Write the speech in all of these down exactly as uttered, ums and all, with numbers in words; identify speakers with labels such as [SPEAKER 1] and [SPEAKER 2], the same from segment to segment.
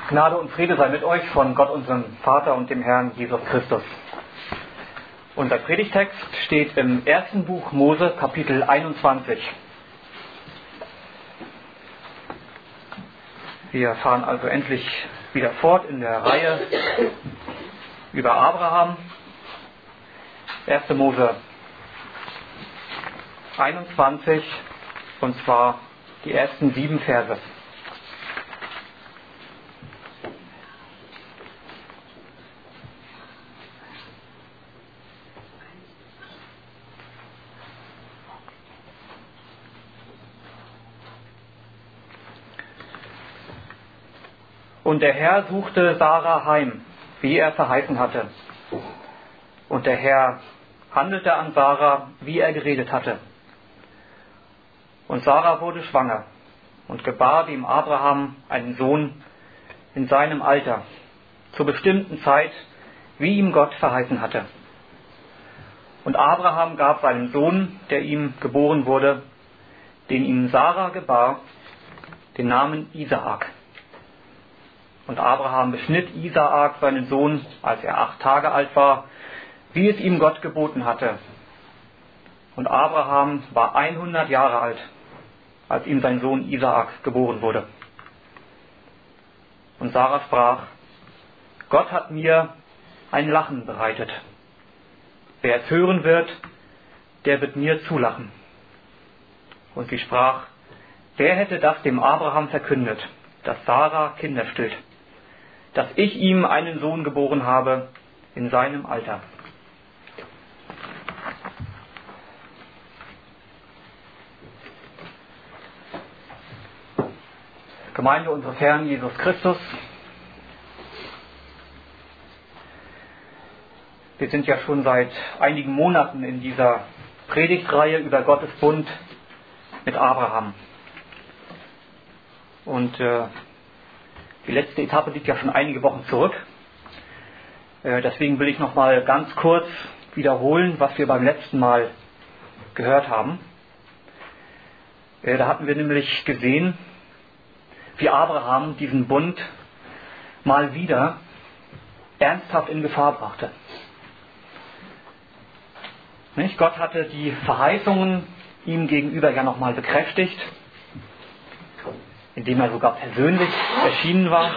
[SPEAKER 1] Gnade und Friede sei mit euch von Gott, unserem Vater und dem Herrn Jesus Christus. Unser Predigtext steht im ersten Buch Mose, Kapitel einundzwanzig. Wir fahren also endlich wieder fort in der Reihe über Abraham. erster Mose einundzwanzig, und zwar die ersten sieben Verse. Und der Herr suchte Sarah heim, wie er verheißen hatte. Und der Herr handelte an Sarah, wie er geredet hatte. Und Sarah wurde schwanger und gebar dem Abraham einen Sohn in seinem Alter, zur bestimmten Zeit, wie ihm Gott verheißen hatte. Und Abraham gab seinem Sohn, der ihm geboren wurde, den ihm Sarah gebar, den Namen Isaak. Und Abraham beschnitt Isaak, seinen Sohn, als er acht Tage alt war, wie es ihm Gott geboten hatte. Und Abraham war hundert Jahre alt, als ihm sein Sohn Isaak geboren wurde. Und Sarah sprach: Gott hat mir ein Lachen bereitet. Wer es hören wird, der wird mir zulachen. Und sie sprach: Wer hätte das dem Abraham verkündet, dass Sarah Kinder stillt, dass ich ihm einen Sohn geboren habe in seinem Alter? Gemeinde unseres Herrn Jesus Christus, wir sind ja schon seit einigen Monaten in dieser Predigtreihe über Gottes Bund mit Abraham. Und äh, die letzte Etappe liegt ja schon einige Wochen zurück. Äh, deswegen will ich noch mal ganz kurz wiederholen, was wir beim letzten Mal gehört haben. Äh, da hatten wir nämlich gesehen, wie Abraham diesen Bund mal wieder ernsthaft in Gefahr brachte. Nicht? Gott hatte die Verheißungen ihm gegenüber ja nochmal bekräftigt, indem er sogar persönlich erschienen war.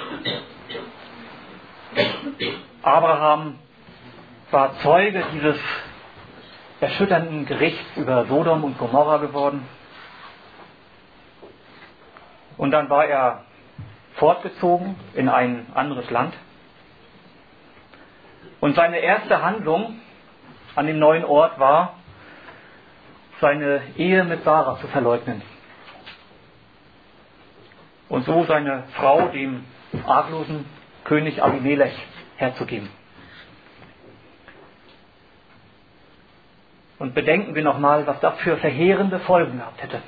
[SPEAKER 1] Abraham war Zeuge dieses erschütternden Gerichts über Sodom und Gomorra geworden. Und dann war er fortgezogen in ein anderes Land. Und seine erste Handlung an dem neuen Ort war, seine Ehe mit Sarah zu verleugnen. Und so seine Frau dem arglosen König Abimelech herzugeben. Und bedenken wir nochmal, was das für verheerende Folgen gehabt hätte.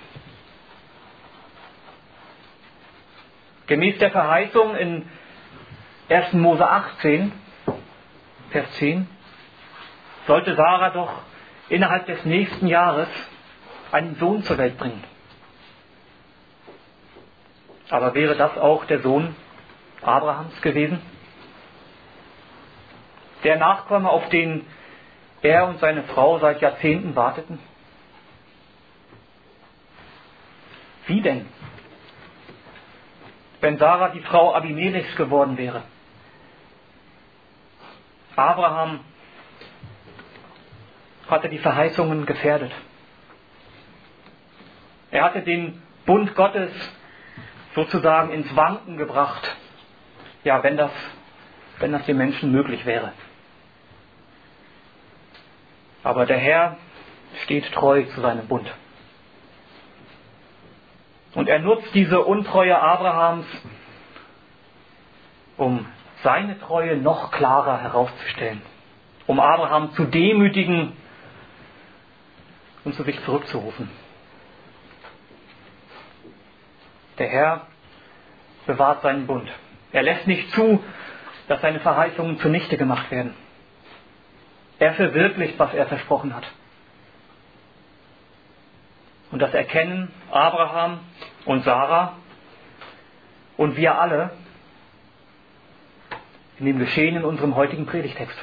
[SPEAKER 1] Gemäß der Verheißung in erster Mose achtzehn, Vers zehn, sollte Sarah doch innerhalb des nächsten Jahres einen Sohn zur Welt bringen. Aber wäre das auch der Sohn Abrahams gewesen? Der Nachkomme, auf den er und seine Frau seit Jahrzehnten warteten? Wie denn? Wenn Sarah die Frau Abimelechs geworden wäre. Abraham hatte die Verheißungen gefährdet. Er hatte den Bund Gottes sozusagen ins Wanken gebracht. Ja, wenn das, wenn das den Menschen möglich wäre. Aber der Herr steht treu zu seinem Bund. Und er nutzt diese Untreue Abrahams, um seine Treue noch klarer herauszustellen. Um Abraham zu demütigen und zu sich zurückzurufen. Der Herr bewahrt seinen Bund. Er lässt nicht zu, dass seine Verheißungen zunichte gemacht werden. Er verwirklicht, was er versprochen hat. Und das erkennen Abraham und Sarah und wir alle, in dem Geschehen in unserem heutigen Predigtext.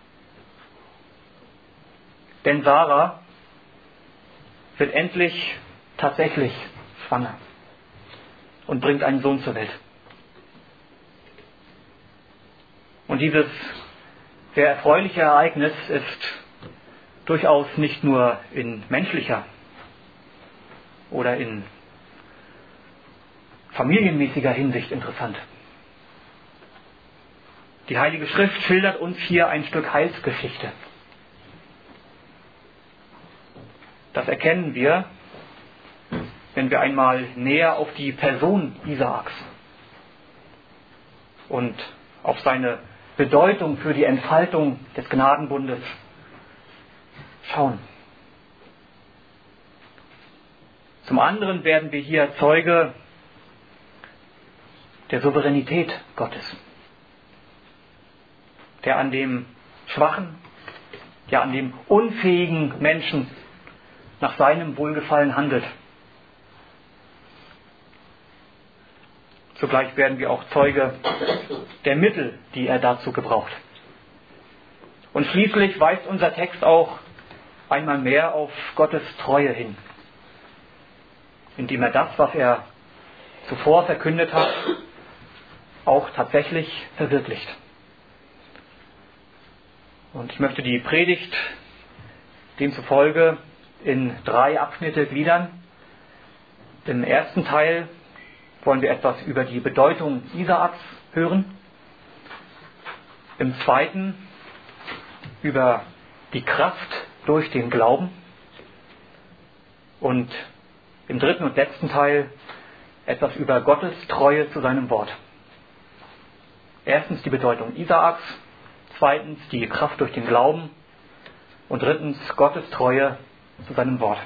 [SPEAKER 1] Denn Sarah wird endlich tatsächlich schwanger und bringt einen Sohn zur Welt. Und dieses sehr erfreuliche Ereignis ist durchaus nicht nur in menschlicher oder in familienmäßiger Hinsicht interessant. Die Heilige Schrift schildert uns hier ein Stück Heilsgeschichte. Das erkennen wir, wenn wir einmal näher auf die Person Isaaks und auf seine Bedeutung für die Entfaltung des Gnadenbundes schauen. Zum anderen werden wir hier Zeuge der Souveränität Gottes, der an dem schwachen, ja an dem unfähigen Menschen nach seinem Wohlgefallen handelt. Zugleich werden wir auch Zeuge der Mittel, die er dazu gebraucht. Und schließlich weist unser Text auch einmal mehr auf Gottes Treue hin, indem er das, was er zuvor verkündet hat, auch tatsächlich verwirklicht. Und ich möchte die Predigt demzufolge in drei Abschnitte gliedern. Im ersten Teil wollen wir etwas über die Bedeutung Isaaks hören. Im zweiten über die Kraft durch den Glauben. Und im dritten und letzten Teil etwas über Gottes Treue zu seinem Wort. Erstens die Bedeutung Isaaks, zweitens die Kraft durch den Glauben und drittens Gottes Treue zu seinem Wort.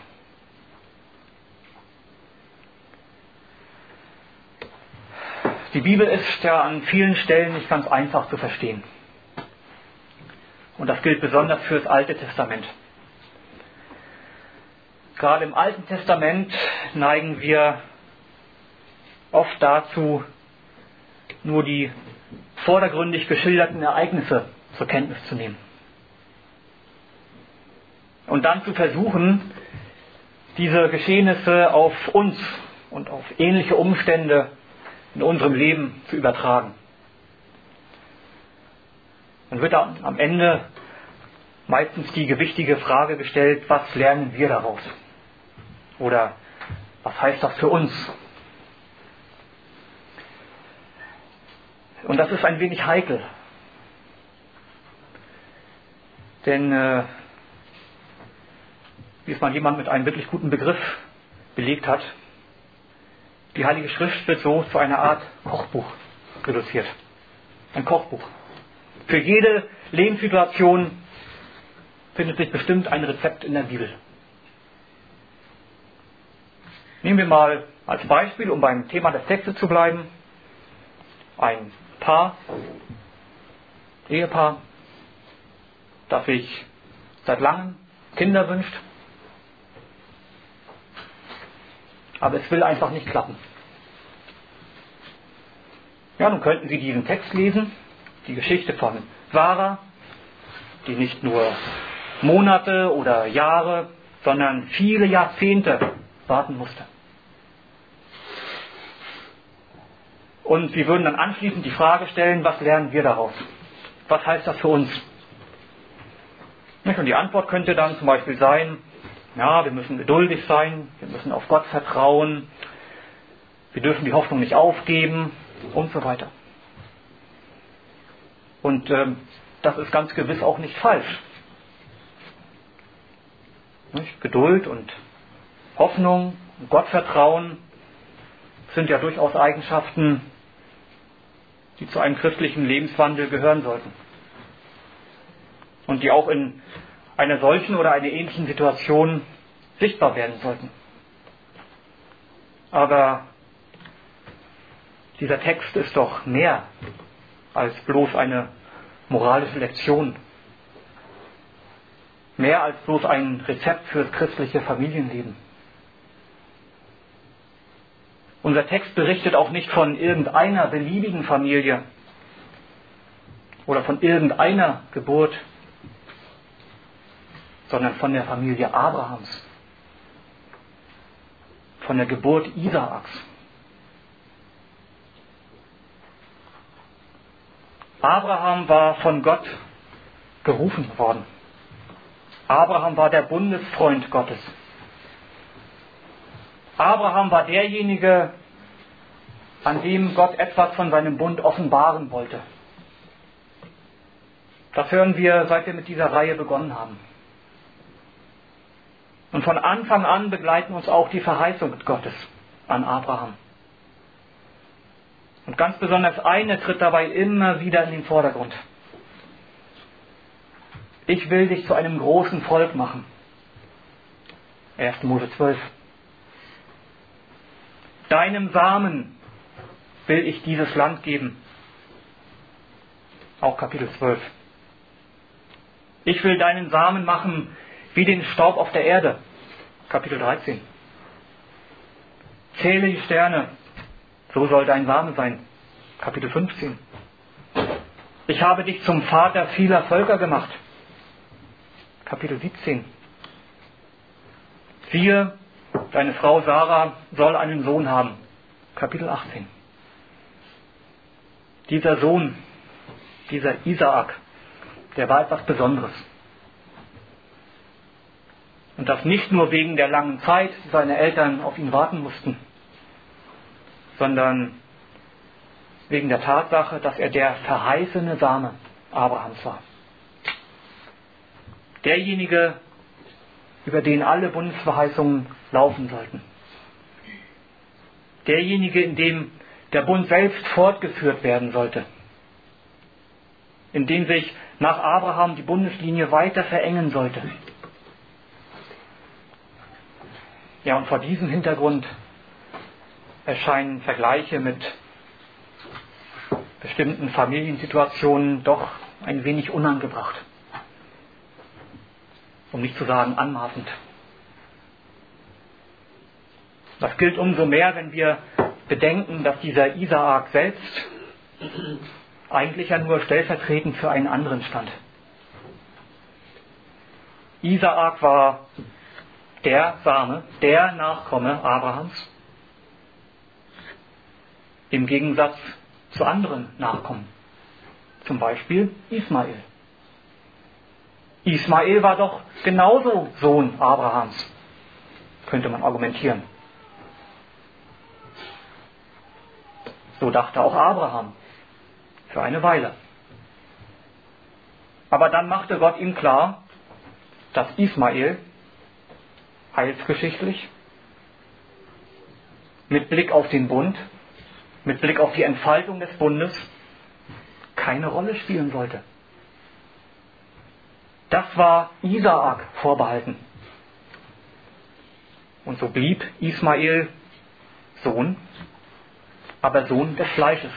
[SPEAKER 1] Die Bibel ist ja an vielen Stellen nicht ganz einfach zu verstehen. Und das gilt besonders für das Alte Testament. Gerade im Alten Testament neigen wir oft dazu, nur die vordergründig geschilderten Ereignisse zur Kenntnis zu nehmen. Und dann zu versuchen, diese Geschehnisse auf uns und auf ähnliche Umstände in unserem Leben zu übertragen. Dann wird am Ende meistens die gewichtige Frage gestellt, was lernen wir daraus? Oder was heißt das für uns? Und das ist ein wenig heikel. Denn, äh, wie es mal jemand mit einem wirklich guten Begriff belegt hat, die Heilige Schrift wird so zu einer Art Kochbuch reduziert. Ein Kochbuch. Für jede Lebenssituation findet sich bestimmt ein Rezept in der Bibel. Nehmen wir mal als Beispiel, um beim Thema des Textes zu bleiben, ein Paar, Ehepaar, das sich seit langem Kinder wünscht, aber es will einfach nicht klappen. Ja, nun könnten Sie diesen Text lesen, die Geschichte von Sarah, die nicht nur Monate oder Jahre, sondern viele Jahrzehnte warten musste. Und Sie würden dann anschließend die Frage stellen, was lernen wir daraus? Was heißt das für uns? Und die Antwort könnte dann zum Beispiel sein, ja, wir müssen geduldig sein, wir müssen auf Gott vertrauen, wir dürfen die Hoffnung nicht aufgeben und so weiter. Und ähm, das ist ganz gewiss auch nicht falsch. Nicht? Geduld und Hoffnung und Gottvertrauen sind ja durchaus Eigenschaften, die zu einem christlichen Lebenswandel gehören sollten. Und die auch in einer solchen oder einer ähnlichen Situation sichtbar werden sollten. Aber dieser Text ist doch mehr als bloß eine moralische Lektion. Mehr als bloß ein Rezept für das christliche Familienleben. Unser Text berichtet auch nicht von irgendeiner beliebigen Familie, oder von irgendeiner Geburt, sondern von der Familie Abrahams, von der Geburt Isaaks. Abraham war von Gott gerufen worden. Abraham war der Bundesfreund Gottes. Abraham war derjenige, an dem Gott etwas von seinem Bund offenbaren wollte. Das hören wir, seit wir mit dieser Reihe begonnen haben. Und von Anfang an begleiten uns auch die Verheißungen Gottes an Abraham. Und ganz besonders eine tritt dabei immer wieder in den Vordergrund. Ich will dich zu einem großen Volk machen. erster Mose zwölf. Deinem Samen will ich dieses Land geben. Auch Kapitel zwölf. Ich will deinen Samen machen wie den Staub auf der Erde. Kapitel dreizehn. Zähle die Sterne, so soll dein Same sein. Kapitel fünfzehn. Ich habe dich zum Vater vieler Völker gemacht. Kapitel siebzehn. Siehe, deine Frau Sarah soll einen Sohn haben. Kapitel achtzehn. Dieser Sohn, dieser Isaak, der war etwas Besonderes. Und das nicht nur wegen der langen Zeit, die seine Eltern auf ihn warten mussten, sondern wegen der Tatsache, dass er der verheißene Same Abrahams war. Derjenige, über den alle Bundesverheißungen laufen sollten. Derjenige, in dem der Bund selbst fortgeführt werden sollte. In dem sich nach Abraham die Bundeslinie weiter verengen sollte. Ja, und vor diesem Hintergrund erscheinen Vergleiche mit bestimmten Familiensituationen doch ein wenig unangebracht. Um nicht zu sagen anmaßend. Das gilt umso mehr, wenn wir bedenken, dass dieser Isaak selbst eigentlich ja nur stellvertretend für einen anderen stand. Isaak war der Same, der Nachkomme Abrahams, im Gegensatz zu anderen Nachkommen. Zum Beispiel Ismael. Ismael war doch genauso Sohn Abrahams, könnte man argumentieren. So dachte auch Abraham für eine Weile. Aber dann machte Gott ihm klar, dass Ismael heilsgeschichtlich, mit Blick auf den Bund, mit Blick auf die Entfaltung des Bundes, keine Rolle spielen sollte. Das war Isaak vorbehalten. Und so blieb Ismael Sohn, aber Sohn des Fleisches.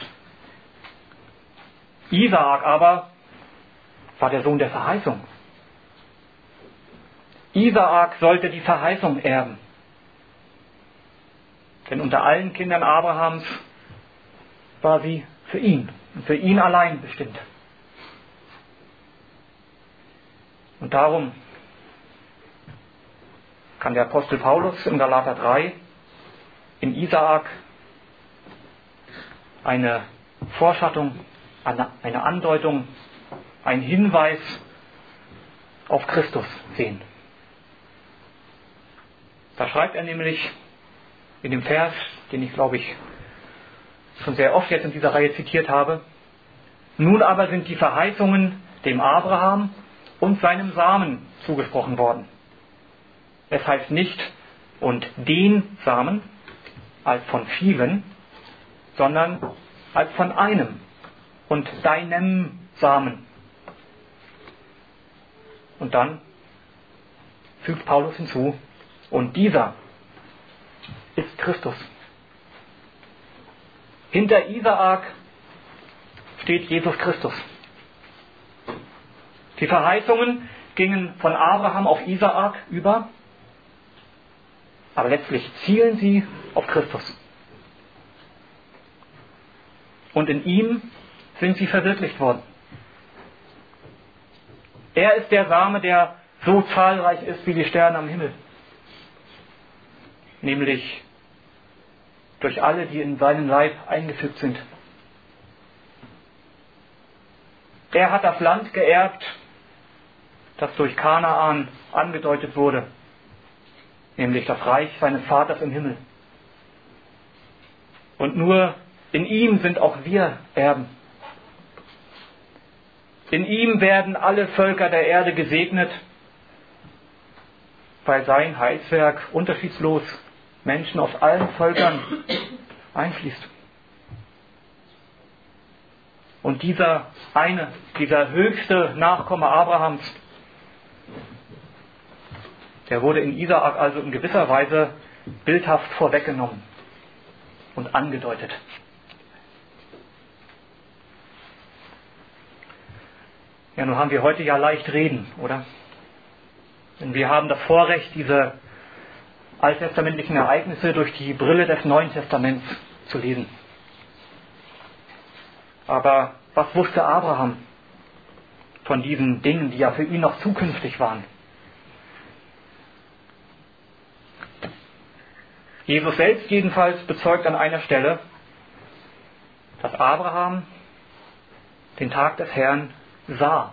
[SPEAKER 1] Isaak aber war der Sohn der Verheißung. Isaak sollte die Verheißung erben. Denn unter allen Kindern Abrahams war sie für ihn und für ihn allein bestimmt. Und darum kann der Apostel Paulus in Galater drei in Isaak eine Vorschattung, eine Andeutung, einen Hinweis auf Christus sehen. Da schreibt er nämlich in dem Vers, den ich glaube ich schon sehr oft jetzt in dieser Reihe zitiert habe: Nun aber sind die Verheißungen dem Abraham und seinem Samen zugesprochen worden. Es heißt nicht und den Samen als von vielen, sondern als von einem und deinem Samen. Und dann fügt Paulus hinzu: Und dieser ist Christus. Hinter Isaak steht Jesus Christus. Die Verheißungen gingen von Abraham auf Isaak über, aber letztlich zielen sie auf Christus. Und in ihm sind sie verwirklicht worden. Er ist der Same, der so zahlreich ist wie die Sterne am Himmel. Nämlich durch alle, die in seinen Leib eingefügt sind. Er hat das Land geerbt, das durch Kanaan angedeutet wurde, nämlich das Reich seines Vaters im Himmel. Und nur in ihm sind auch wir Erben. In ihm werden alle Völker der Erde gesegnet, weil sein Heilswerk unterschiedslos Menschen aus allen Völkern einfließt. Und dieser eine, dieser höchste Nachkomme Abrahams, der wurde in Isaak also in gewisser Weise bildhaft vorweggenommen und angedeutet. Ja, nun haben wir heute ja leicht reden, oder? Denn wir haben das Vorrecht, diese alttestamentlichen Ereignisse durch die Brille des Neuen Testaments zu lesen. Aber was wusste Abraham von diesen Dingen, die ja für ihn noch zukünftig waren? Jesus selbst jedenfalls bezeugt an einer Stelle, dass Abraham den Tag des Herrn sah.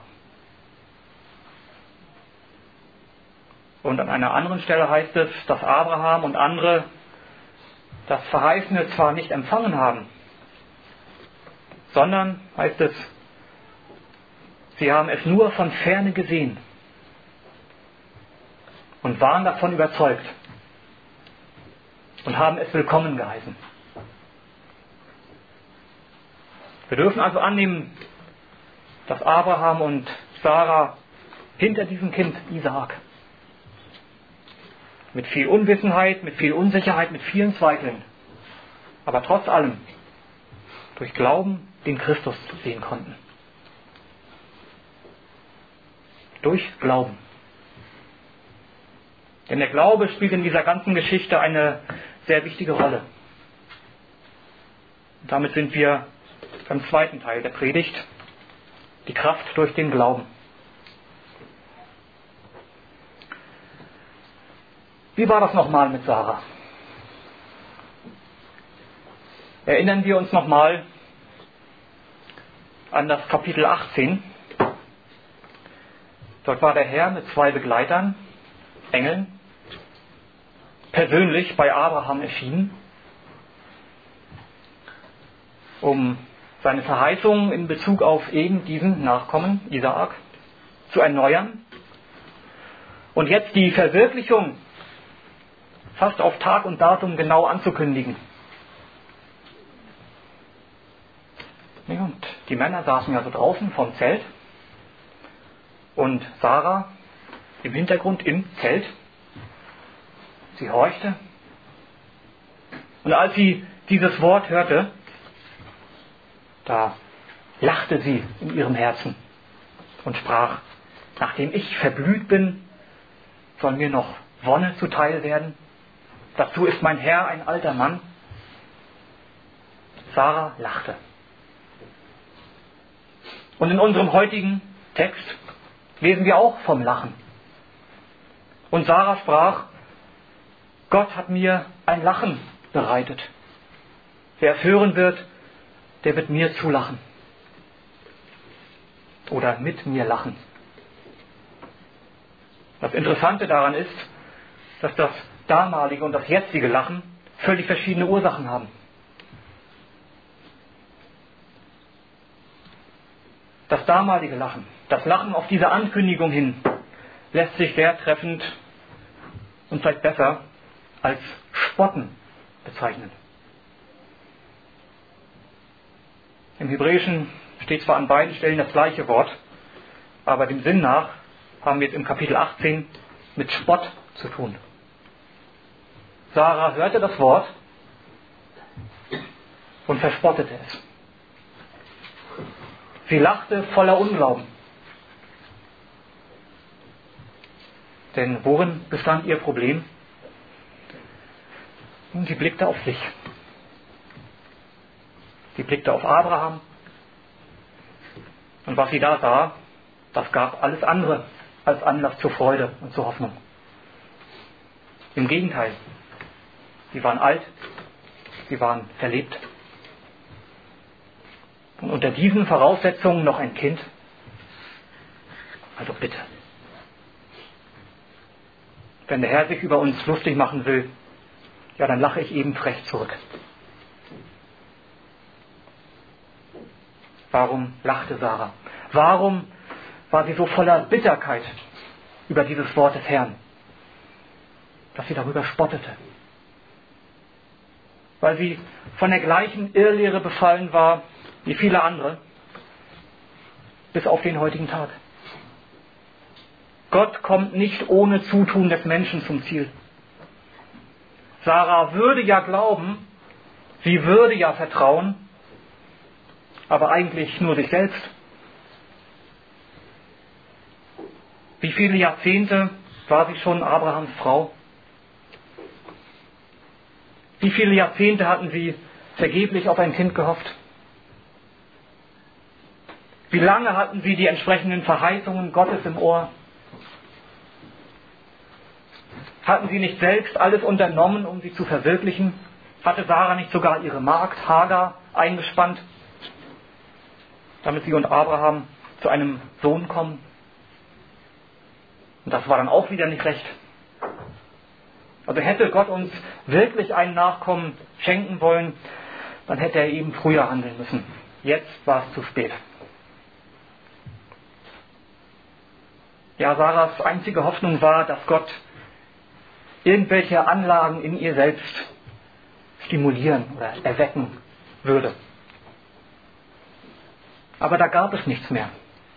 [SPEAKER 1] Und an einer anderen Stelle heißt es, dass Abraham und andere das Verheißene zwar nicht empfangen haben, sondern, heißt es, sie haben es nur von Ferne gesehen und waren davon überzeugt und haben es willkommen geheißen. Wir dürfen also annehmen, dass Abraham und Sarah hinter diesem Kind Isaak mit viel Unwissenheit, mit viel Unsicherheit, mit vielen Zweifeln, aber trotz allem durch Glauben den Christus sehen konnten. Durch Glauben. Denn der Glaube spielt in dieser ganzen Geschichte eine sehr wichtige Rolle. Und damit sind wir beim zweiten Teil der Predigt, die Kraft durch den Glauben. Wie war das nochmal mit Sarah? Erinnern wir uns nochmal an das Kapitel achtzehn. Dort war der Herr mit zwei Begleitern, Engeln, persönlich bei Abraham erschienen, um seine Verheißung in Bezug auf eben diesen Nachkommen, Isaak, zu erneuern und jetzt die Verwirklichung fast auf Tag und Datum genau anzukündigen. Und die Männer saßen ja so draußen vom Zelt und Sarah im Hintergrund im Zelt. Sie horchte. Und als sie dieses Wort hörte, da lachte sie in ihrem Herzen und sprach, nachdem ich verblüht bin, soll mir noch Wonne zuteil werden. Dazu ist mein Herr ein alter Mann. Sarah lachte. Und in unserem heutigen Text lesen wir auch vom Lachen. Und Sarah sprach, Gott hat mir ein Lachen bereitet. Wer es hören wird, der wird mir zulachen. Oder mit mir lachen. Das Interessante daran ist, dass das damalige und das jetzige Lachen völlig verschiedene Ursachen haben. Das damalige Lachen, das Lachen auf diese Ankündigung hin, lässt sich sehr treffend und vielleicht besser als Spotten bezeichnen. Im Hebräischen steht zwar an beiden Stellen das gleiche Wort, aber dem Sinn nach haben wir es im Kapitel achtzehn mit Spott zu tun. Sarah hörte das Wort und verspottete es. Sie lachte voller Unglauben. Denn worin bestand ihr Problem? Und sie blickte auf sich. Sie blickte auf Abraham. Und was sie da sah, Das gab alles andere als Anlass zur Freude und zur Hoffnung. Im Gegenteil, sie waren alt, sie waren verlebt. Und unter diesen Voraussetzungen noch ein Kind? Also bitte. Wenn der Herr sich über uns lustig machen will, ja, dann lache ich eben frech zurück. Warum lachte Sarah? Warum war sie so voller Bitterkeit über dieses Wort des Herrn, dass sie darüber spottete? Weil sie von der gleichen Irrlehre befallen war wie viele andere, bis auf den heutigen Tag. Gott kommt nicht ohne Zutun des Menschen zum Ziel. Sarah würde ja glauben, sie würde ja vertrauen, aber eigentlich nur sich selbst. Wie viele Jahrzehnte war sie schon Abrahams Frau? Wie viele Jahrzehnte hatten sie vergeblich auf ein Kind gehofft? Wie lange hatten sie die entsprechenden Verheißungen Gottes im Ohr? Hatten sie nicht selbst alles unternommen, um sie zu verwirklichen? Hatte Sarah nicht sogar ihre Magd Hagar eingespannt, damit sie und Abraham zu einem Sohn kommen? Und das war dann auch wieder nicht recht. Also hätte Gott uns wirklich einen Nachkommen schenken wollen, dann hätte er eben früher handeln müssen. Jetzt war es zu spät. Ja, Sarahs einzige Hoffnung war, dass Gott irgendwelche Anlagen in ihr selbst stimulieren oder erwecken würde. Aber da gab es nichts mehr.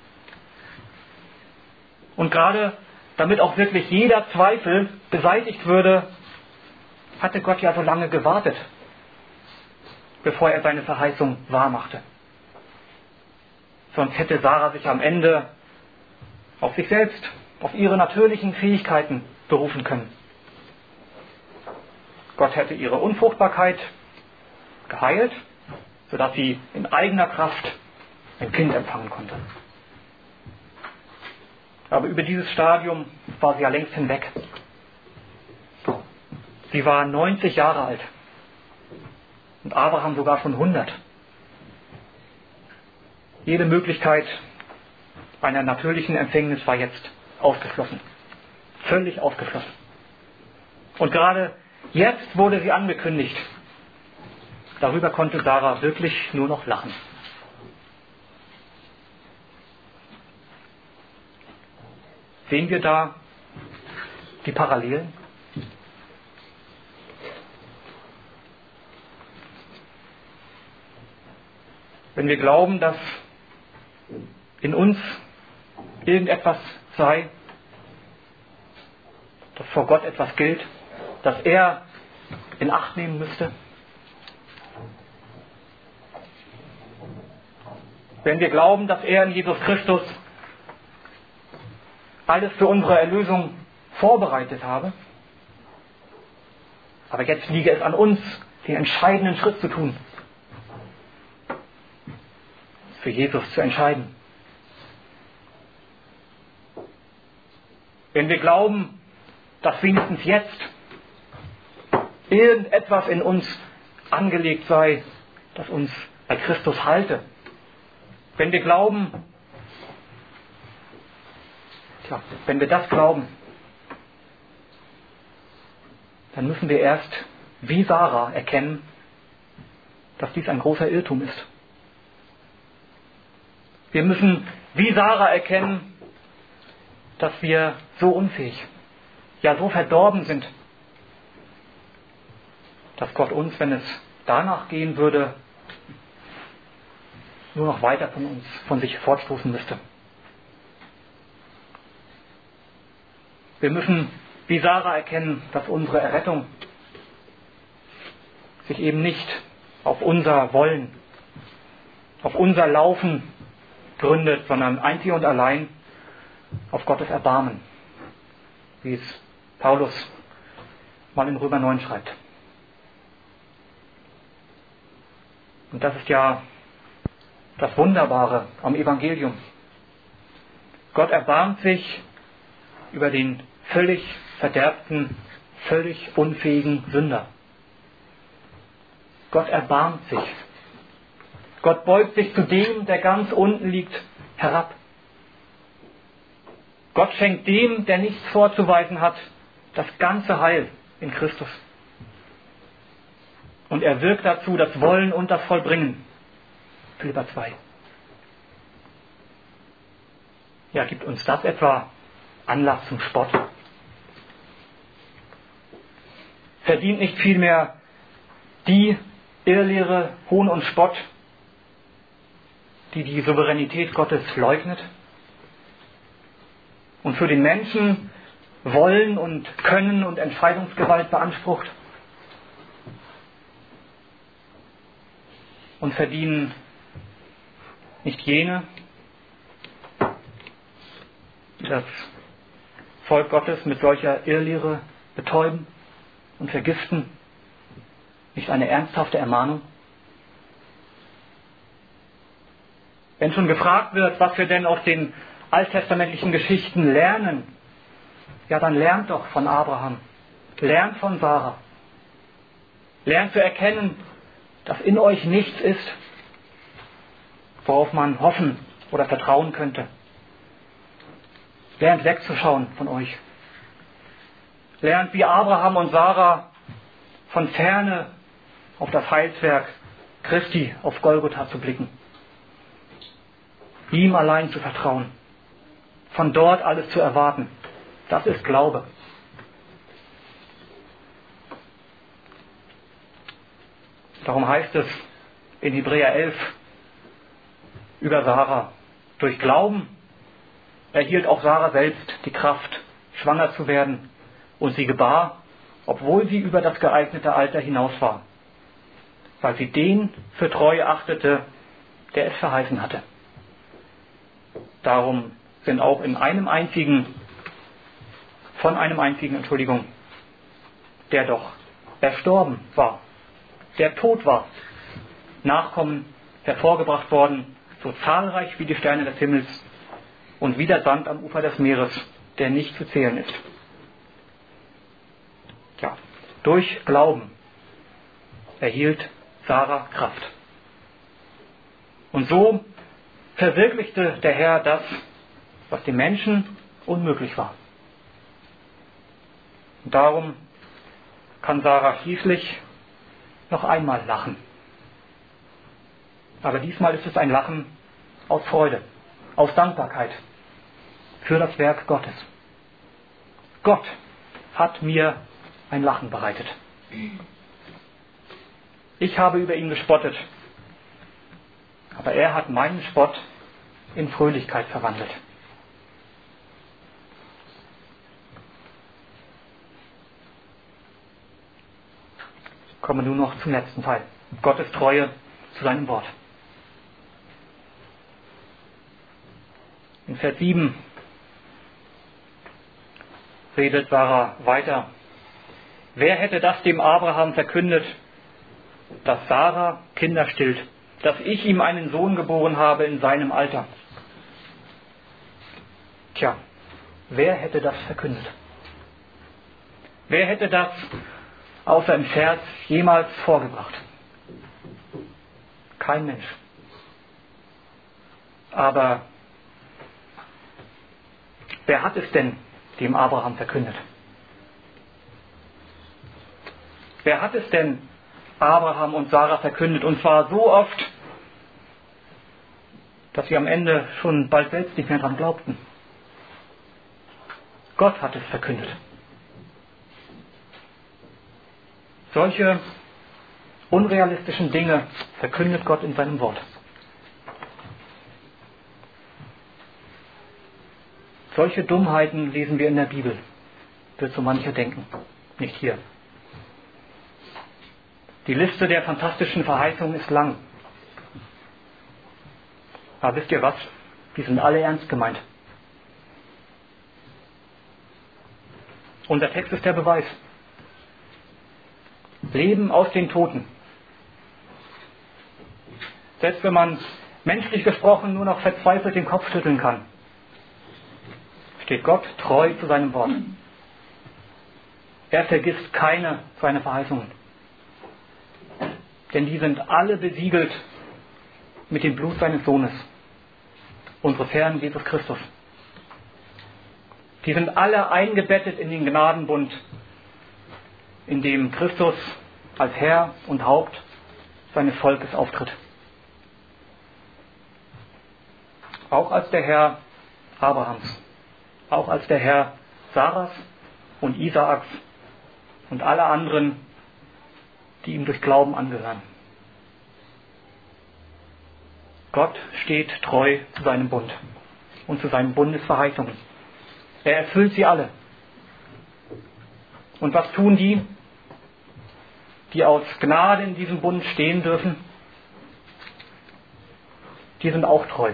[SPEAKER 1] Und gerade damit auch wirklich jeder Zweifel beseitigt würde, hatte Gott ja so lange gewartet, bevor er seine Verheißung wahrmachte. Sonst hätte Sarah sich am Ende auf sich selbst, auf ihre natürlichen Fähigkeiten berufen können. Gott hätte ihre Unfruchtbarkeit geheilt, sodass sie in eigener Kraft ein Kind empfangen konnte. Aber über dieses Stadium war sie ja längst hinweg. Sie war neunzig Jahre alt und Abraham sogar schon hundert. Jede Möglichkeit einer natürlichen Empfängnis war jetzt ausgeschlossen. Völlig ausgeschlossen. Und gerade jetzt wurde sie angekündigt. Darüber konnte Sarah wirklich nur noch lachen. Sehen wir da die Parallelen? Wenn wir glauben, dass in uns irgendetwas sei, dass vor Gott etwas gilt, dass er in Acht nehmen müsste. Wenn wir glauben, dass er in Jesus Christus alles für unsere Erlösung vorbereitet habe, aber jetzt liege es an uns, den entscheidenden Schritt zu tun, für Jesus zu entscheiden. Wenn wir glauben, dass wenigstens jetzt irgendetwas in uns angelegt sei, das uns bei Christus halte, wenn wir glauben, tja, wenn wir das glauben, dann müssen wir erst, wie Sarah, erkennen, dass dies ein großer Irrtum ist. Wir müssen, wie Sarah, erkennen, dass wir so unfähig, ja so verdorben sind, dass Gott uns, wenn es danach gehen würde, nur noch weiter von uns, von sich fortstoßen müsste. Wir müssen, wie Sarah, erkennen, dass unsere Errettung sich eben nicht auf unser Wollen, auf unser Laufen gründet, sondern einzig und allein auf Gottes Erbarmen, wie es Paulus mal in Römer neun schreibt. Und das ist ja das Wunderbare am Evangelium. Gott erbarmt sich über den völlig verderbten, völlig unfähigen Sünder. Gott erbarmt sich. Gott beugt sich zu dem, der ganz unten liegt, herab. Gott schenkt dem, der nichts vorzuweisen hat, das ganze Heil in Christus. Und er wirkt dazu das Wollen und das Vollbringen. Philipper zwei. Ja, gibt uns das etwa Anlass zum Spott? Verdient nicht vielmehr die Irrlehre Hohn und Spott, die die Souveränität Gottes leugnet und für den Menschen Wollen und Können und Entscheidungsgewalt beansprucht? Und verdienen nicht jene, die das Volk Gottes mit solcher Irrlehre betäuben und vergiften, nicht eine ernsthafte Ermahnung? Wenn schon gefragt wird, was wir denn aus den alttestamentlichen Geschichten lernen, ja, dann lernt doch von Abraham, lernt von Sarah, lernt zu erkennen, dass in euch nichts ist, worauf man hoffen oder vertrauen könnte. Lernt wegzuschauen von euch. Lernt wie Abraham und Sarah von ferne auf das Heilswerk Christi auf Golgotha zu blicken. Ihm allein zu vertrauen. Von dort alles zu erwarten. Das ist Glaube. Darum heißt es in Hebräer elf über Sarah: Durch Glauben erhielt auch Sarah selbst die Kraft, schwanger zu werden, und sie gebar, obwohl sie über das geeignete Alter hinaus war, weil sie den für treu achtete, der es verheißen hatte. Darum sind auch in einem einzigen, von einem einzigen, Entschuldigung, der doch erstorben war, der tot war, Nachkommen hervorgebracht worden, so zahlreich wie die Sterne des Himmels und wie der Sand am Ufer des Meeres, der nicht zu zählen ist. Ja, durch Glauben erhielt Sarah Kraft. Und so verwirklichte der Herr das, was den Menschen unmöglich war. Und darum kann Sarah schließlich noch einmal lachen. Aber diesmal ist es ein Lachen aus Freude, aus Dankbarkeit für das Werk Gottes. Gott hat mir ein Lachen bereitet. Ich habe über ihn gespottet, aber er hat meinen Spott in Fröhlichkeit verwandelt. Kommen wir nun noch zum letzten Teil. Gottes Treue zu seinem Wort. In Vers sieben redet Sarah weiter. Wer hätte das dem Abraham verkündet, dass Sarah Kinder stillt, dass ich ihm einen Sohn geboren habe in seinem Alter? Tja, wer hätte das verkündet? Wer hätte das außer im Scherz jemals vorgebracht? Kein Mensch. Aber wer hat es denn dem Abraham verkündet? Wer hat es denn Abraham und Sarah verkündet? Und zwar so oft, dass sie am Ende schon bald selbst nicht mehr daran glaubten. Gott hat es verkündet. Solche unrealistischen Dinge verkündet Gott in seinem Wort. Solche Dummheiten lesen wir in der Bibel, wird so mancher denken. Nicht hier. Die Liste der fantastischen Verheißungen ist lang. Aber wisst ihr was? Die sind alle ernst gemeint. Unser Text ist der Beweis. Leben aus den Toten. Selbst wenn man menschlich gesprochen nur noch verzweifelt den Kopf schütteln kann. steht Gott treu zu seinem Wort. Er vergisst keine seiner Verheißungen. Denn die sind alle besiegelt mit dem Blut seines Sohnes, unseres Herrn Jesus Christus. Die sind alle eingebettet in den Gnadenbund, in dem Christus als Herr und Haupt seines Volkes auftritt. Auch als der Herr Abrahams, auch als der Herr Sarahs und Isaaks und aller anderen, die ihm durch Glauben angehören. Gott steht treu zu seinem Bund und zu seinen Bundesverheißungen. Er erfüllt sie alle. Und was tun die, die aus Gnade in diesem Bund stehen dürfen? Die sind auch treu.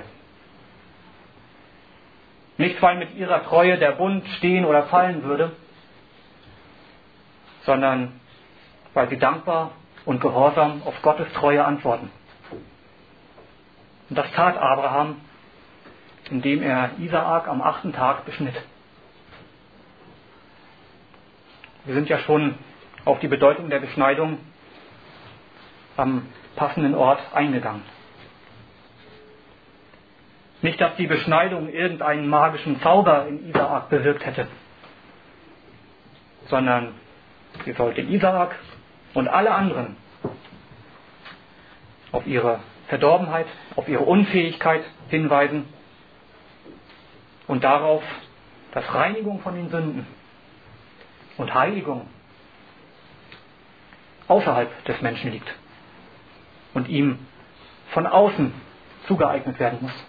[SPEAKER 1] Nicht, weil mit ihrer Treue der Bund stehen oder fallen würde, sondern weil sie dankbar und gehorsam auf Gottes Treue antworten. Und das tat Abraham, indem er Isaak am achten Tag beschnitt. Wir sind ja schon auf die Bedeutung der Beschneidung am passenden Ort eingegangen. Nicht, dass die Beschneidung irgendeinen magischen Zauber in Isaak bewirkt hätte, sondern sie sollte Isaak und alle anderen auf ihre Verdorbenheit, auf ihre Unfähigkeit hinweisen und darauf, dass Reinigung von den Sünden und Heiligung außerhalb des Menschen liegt und ihm von außen zugeeignet werden muss.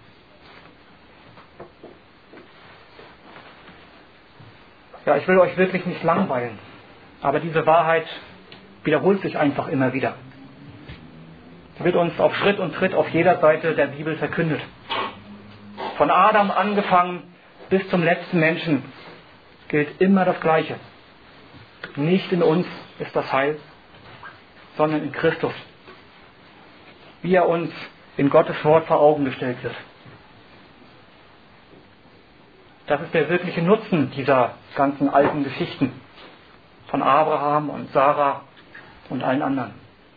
[SPEAKER 1] Ja, ich will euch wirklich nicht langweilen, aber diese Wahrheit wiederholt sich einfach immer wieder. Sie wird uns auf Schritt und Tritt auf jeder Seite der Bibel verkündet. Von Adam angefangen bis zum letzten Menschen gilt immer das Gleiche. Nicht in uns ist das Heil, sondern in Christus, wie er uns in Gottes Wort vor Augen gestellt wird. Das ist der wirkliche Nutzen dieser ganzen alten Geschichten von Abraham und Sarah und allen anderen.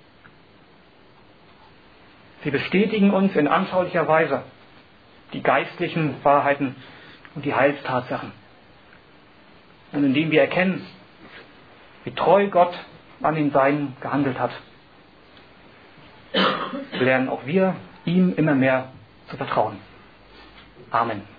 [SPEAKER 1] Sie bestätigen uns in anschaulicher Weise die geistlichen Wahrheiten und die Heilstatsachen. Und indem wir erkennen, wie treu Gott an den Seinen gehandelt hat, lernen auch wir, ihm immer mehr zu vertrauen. Amen.